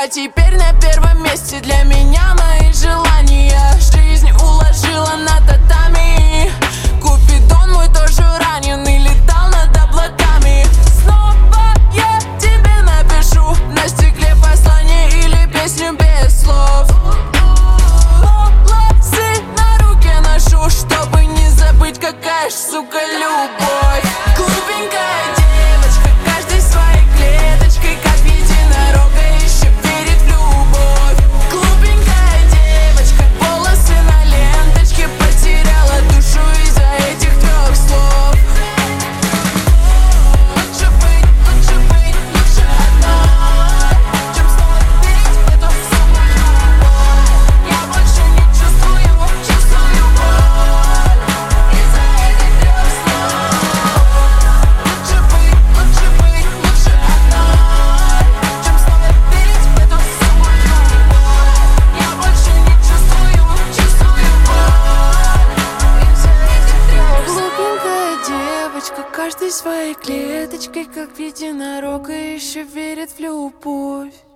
теперь на первом месте для меня мои желания. Жизнь уложила на татами. Купидон мой тоже раненый, летал над облаками. Снова я тебе напишу на стекле послание или песню без слов. Волосы на руке ношу, чтобы не забыть, какая ж, сука, любовь. Глупенькая девочка, каждой своей клеточкой, как единорога, еще верит в любовь. Глупенькая девочка, волосы на ленточке, потеряла душу из-за этих 3 слов. Лучше быть одной, чем снова верить в эту самую любовь. Я больше не чувствую боль из-за этих 3 слов. Лучше быть одной, чем снова верить в эту самую любовь. Я больше не чувствую боль из-за этих 3 слов. Глупенькая девочка, каждой своей клеточкой, как единорога, еще верит в любовь.